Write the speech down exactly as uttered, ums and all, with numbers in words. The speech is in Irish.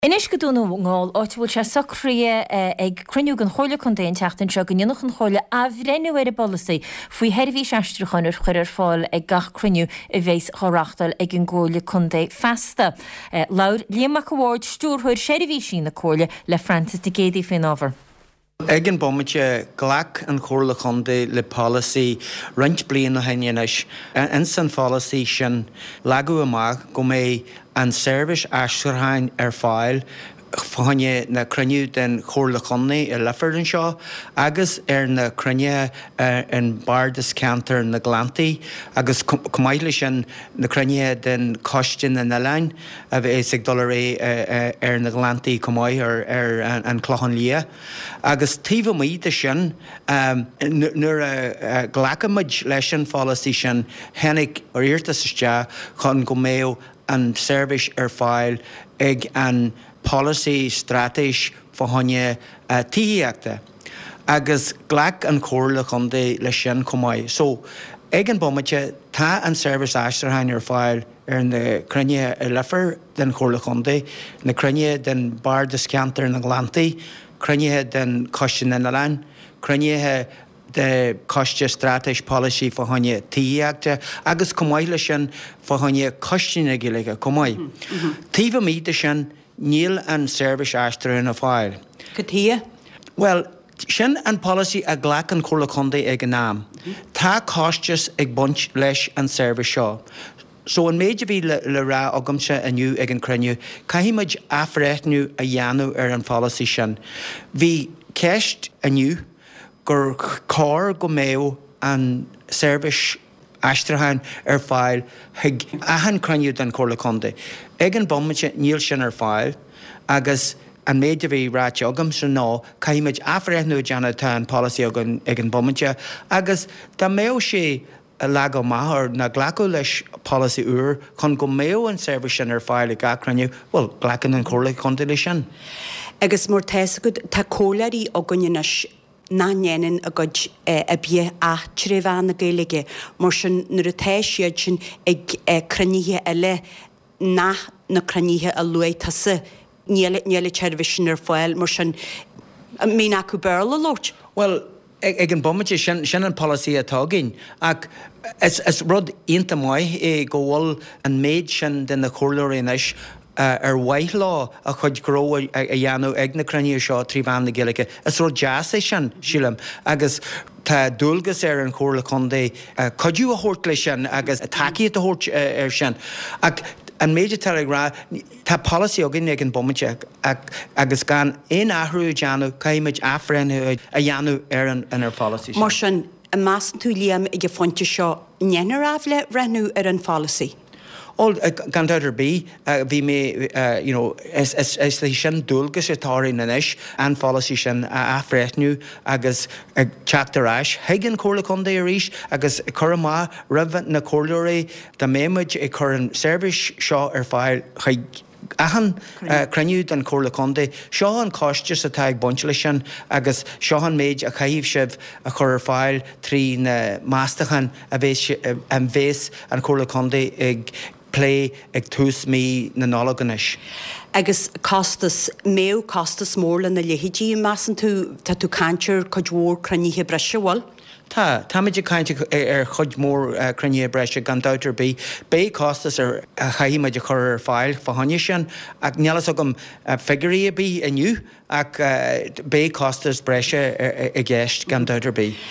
Inis go dúna ngáil áit bhfuil se sacrí ag cruniú an choile chun daon teachtain seo go dionach an choile a bhrénú ar a bolsaí faoi heirbhí seistruchanar chuir fáil ag gach cruniú i bhéis chorachtal ag an ggóile chun dé festa. Laur Liam McAward stúrthúir seirbhí sin na cóile le Francis de Gédí fin ábhar. Ag an bommite glach an chóirla chundaí le policy rint blian na hainneis an san policy sin lagú amach go mé an service aistarthain ar fáil fáinne na cruniú den chóirla chundaí ar lefar an seo agus ar na crunne an bardas cantar na glantaí agus cumáile sin na crunne den costin na nalain a bheith ag dul ré ar na glantaí cumáid ar an clochan lia agus tíomh míide sin nuair a ghlacamid leis an policy sin henig ar iartas iste chun go méo an service ar fáil ag an policy strateis fáinne uh, tííachta agus glach an chóirla chundaí le sin cumáid. So ag an bommite tá an service aistarthain ar fáil ar na crunne a lefar den chóirla chundaí, na crunne den bardas cantar na glantaí, crunne den costin na nalain, crunne de coste strateis policy fáinne tííachta agus cumáile sin fáinne costin gilige cumáid. Tíomh míide sin níl an service aistarthain a fáil. Catia? Well, sin an policy a glach an chóirla chundaí ag an náam. Tá costes ag bunt leis an service seo. So an méidir bhí le, le rá agamse aniu ag an cruniú, caithimid afréithnú a dheanú ar an policy sin. Bhí ceist aniu gur cór go méo an service aistarthain ar fáil ag ahan cruniú den chóirla chundaí. Ag an bommite níl sin ar fáil agus an méidir bhí ráite agam sin ná caithimid afréithnú deanna tá an policy ag an bommite agus tá méo sé a leaga maithar na ghlacú leis policy uair chun go méo an service sin ar fáil ag cruniú, well, ghlachan an chóirla chundaí lei sin. Agus mór teasa go tá cólarí agannis nánéanaan a god a bí a tríomhán na Gaeilge mar sin nuair a téis siad sin ag cruníthe eile ná na cruníthe a luaid tasa níle television ar fáil mar sin mí acu bearla lót. Well, ag an bommite sin sin an policy atá gin ach is, is rud ionta mai é go bhfuil an méid sin den na chóirlaínis Uh, ar waith lá a chud gró a dheanú ag na cruniú seo tríomhán na Gaeilge. Is rud jazz é sin sílam agus tá dúlgas ar an chóirla chundaí uh, codú a thuirt lei sin agus takeíad a thuirt uh, ar sin. Ag an méidir tar ag rá tá policy agin ag an bommite ag, agus gan éon athrú deanú caithimid afréithnú a dheanú ar an, an ar policy sin. Mar sin a measc tú Liam ag a fonte seo neanar ábhla renú ar an policy. All gan daidir bí bhí mé, you know, is is is lei sin dúlgas atáirí na isis an policy sin a afréithnú agus ag teachtarráis heag an chóirla chundaí a rís agus chur amach roimh na chóirlairí de méimiid ag chur an service seo ar fáil chuig ahan cruniú den chóirla chundaí seo an costes atá ag buint lei sin agus seo an méid a chaithh sibh a chur ar fáil trí na mástachan a bhés an bhés an chóirla chundaí ag play ag tús mí na nálagannis. Agus costas méo costas mórla na leihidí measan tú tá tú cantir chudhór cruníthe breise bhil? Tá, tá meidir cainte ar chud mór cruníthe breise gan dáidir bí. Bé costas ar chaithimid a chur ar fáil fáinne sin ag nealas agam figurí a bí aniu ach bé costas breise a gceist gan dáidir bí.